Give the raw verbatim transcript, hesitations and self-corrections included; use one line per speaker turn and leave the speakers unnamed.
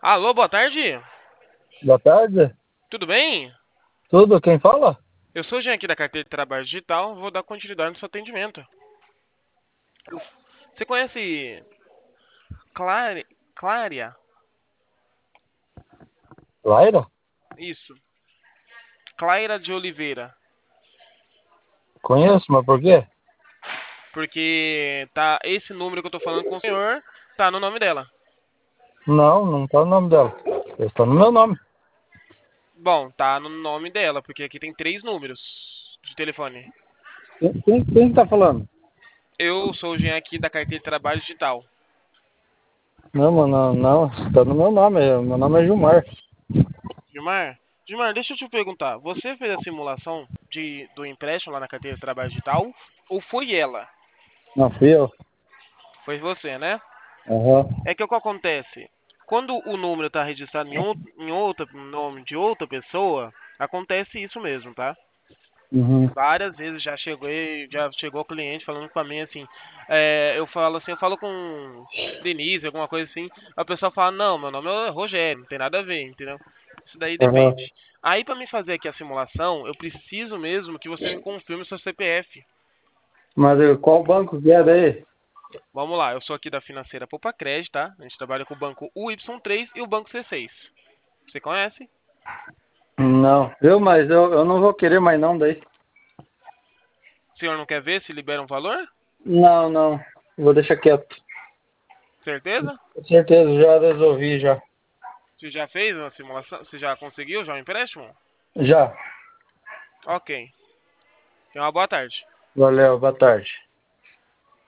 Alô, boa tarde.
Boa tarde.
Tudo bem?
Tudo? Quem fala?
Eu sou o Jean aqui da carteira de trabalho digital. Vou dar continuidade no seu atendimento. Eu- Você conhece Clare... Clária?
Laira?
Isso. Claira de Oliveira.
Conheço, mas por quê?
Porque tá esse número que eu tô falando com o senhor tá no nome dela.
Não, não tá o nome dela. Está no meu nome.
Bom, tá no nome dela, porque aqui tem três números de telefone.
Quem, quem, quem tá falando?
Eu sou o Jean aqui da carteira de trabalho digital.
Não, mano, não, não. Está no meu nome. é- Meu nome é Gilmar.
Gilmar? Gilmar, deixa eu te perguntar. Você fez a simulação de, do empréstimo lá na carteira de trabalho digital? Ou foi ela?
Não fui eu.
Foi você, né?
Aham.
É que o que acontece? Quando o número está registrado em, outro, em outro nome de outra pessoa, acontece isso mesmo, tá?
Uhum.
Várias vezes já chegou, já chegou cliente falando com a mim assim, é, eu falo assim, eu falo com Denise, alguma coisa assim, a pessoa fala, não, meu nome é Rogério, não tem nada a ver, entendeu? Isso daí
Aham.
depende. Aí para me fazer aqui a simulação, eu preciso mesmo que você me confirme o seu C P F.
Mas eh, qual banco que é daí?
Vamos lá, eu sou aqui da financeira Poupa Crédito, tá? A gente trabalha com o banco U Y três e o banco C seis. Você conhece?
Não. Eu, mas eu, eu não vou querer mais não daí.
O senhor não quer ver se libera um valor?
Não, não. Vou deixar quieto.
Certeza?
Com certeza, já resolvi já.
Você já fez uma simulação? Você já conseguiu já um empréstimo?
Já.
Ok. Tenha uma boa tarde.
Valeu, boa tarde.